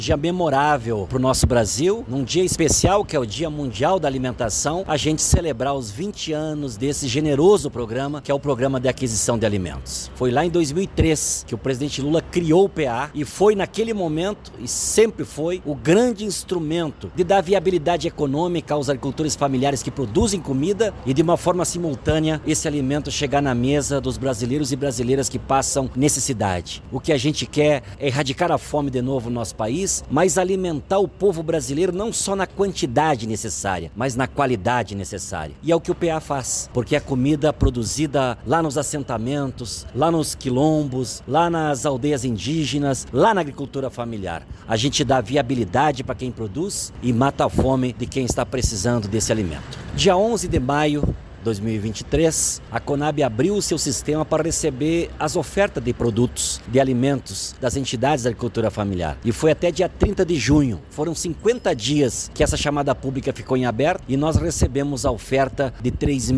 Dia memorável para o nosso Brasil, num dia especial que é o Dia Mundial da Alimentação, a gente celebrar os 20 anos desse generoso programa, que é o Programa de Aquisição de Alimentos. Foi lá em 2003 que o presidente Lula criou o PA e foi naquele momento, e sempre foi, o grande instrumento de dar viabilidade econômica aos agricultores familiares que produzem comida e de uma forma simultânea esse alimento chegar na mesa dos brasileiros e brasileiras que passam necessidade. O que a gente quer é erradicar a fome de novo no nosso país, mas alimentar o povo brasileiro não só na quantidade necessária, mas na qualidade necessária. E é o que o PA faz, porque é comida produzida lá nos assentamentos, lá nos quilombos, lá nas aldeias indígenas, lá na agricultura familiar. A gente dá viabilidade para quem produz e mata a fome de quem está precisando desse alimento. Dia 11 de maio de 2023, a Conab abriu o seu sistema para receber as ofertas de produtos, de alimentos das entidades da agricultura familiar. E foi até dia 30 de junho. Foram 50 dias que essa chamada pública ficou em aberto e nós recebemos a oferta de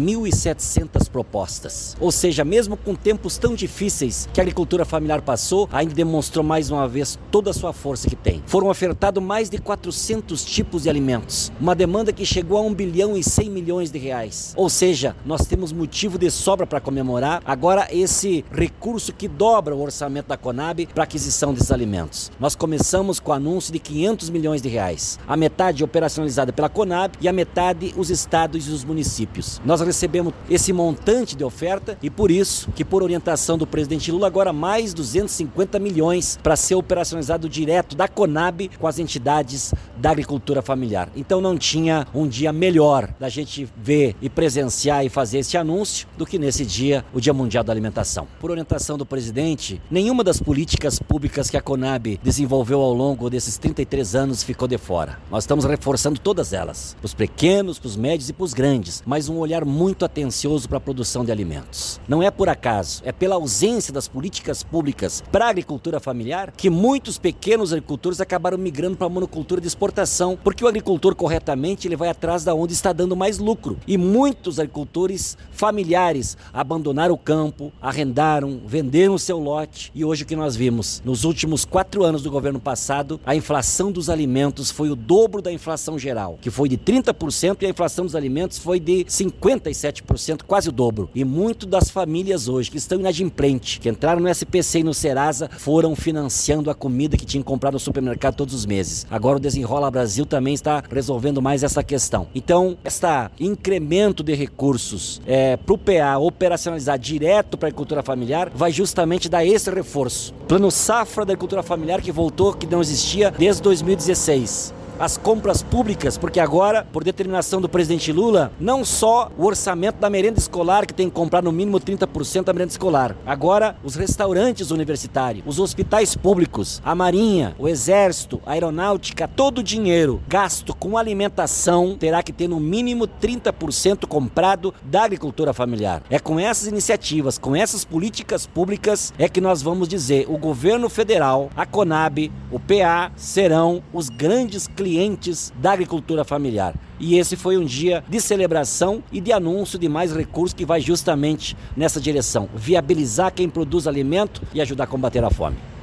3.700 propostas. Ou seja, mesmo com tempos tão difíceis que a agricultura familiar passou, ainda demonstrou mais uma vez toda a sua força que tem. Foram ofertados mais de 400 tipos de alimentos. Uma demanda que chegou a 1 bilhão e 100 milhões de reais. Ou seja, nós temos motivo de sobra para comemorar agora esse recurso que dobra o orçamento da Conab para aquisição desses alimentos. Nós começamos com o anúncio de 500 milhões de reais. A metade operacionalizada pela Conab e a metade os estados e os municípios. Nós recebemos esse montante de oferta e por isso que por orientação do presidente Lula agora mais 250 milhões para ser operacionalizado direto da Conab com as entidades da agricultura familiar. Então não tinha um dia melhor da gente ver e presenciar e fazer esse anúncio do que nesse dia, o Dia Mundial da Alimentação. Por orientação do presidente, nenhuma das políticas públicas que a Conab desenvolveu ao longo desses 33 anos ficou de fora. Nós estamos reforçando todas elas, para os pequenos, para os médios e para os grandes, mas um olhar muito atencioso para a produção de alimentos. Não é por acaso, é pela ausência das políticas públicas para a agricultura familiar que muitos pequenos agricultores acabaram migrando para a monocultura de exportação, porque o agricultor corretamente ele vai atrás da onde está dando mais lucro e muitos agricultores familiares abandonaram o campo, arrendaram, venderam o seu lote e hoje o que nós vimos? Nos últimos 4 anos do governo passado, a inflação dos alimentos foi o dobro da inflação geral, que foi de 30% e a inflação dos alimentos foi de 57%, quase o dobro. E muito das famílias hoje que estão inadimplentes, que entraram no SPC e no Serasa, foram financiando a comida que tinham comprado no supermercado todos os meses. Agora o Desenrola Brasil também está resolvendo mais essa questão. Então, este incremento de recursos para o PA operacionalizar direto para a agricultura familiar vai justamente dar esse reforço. Plano Safra da agricultura familiar que voltou, que não existia desde 2016. As compras públicas, porque agora, por determinação do presidente Lula, não só o orçamento da merenda escolar, que tem que comprar no mínimo 30% da merenda escolar. Agora, os restaurantes universitários, os hospitais públicos, a Marinha, o Exército, a Aeronáutica, todo o dinheiro gasto com alimentação terá que ter no mínimo 30% comprado da agricultura familiar. É com essas iniciativas, com essas políticas públicas, é que nós vamos dizer, o governo federal, a Conab, o PA, serão os grandes clientes da agricultura familiar. E esse foi um dia de celebração e de anúncio de mais recursos que vai justamente nessa direção, viabilizar quem produz alimento e ajudar a combater a fome.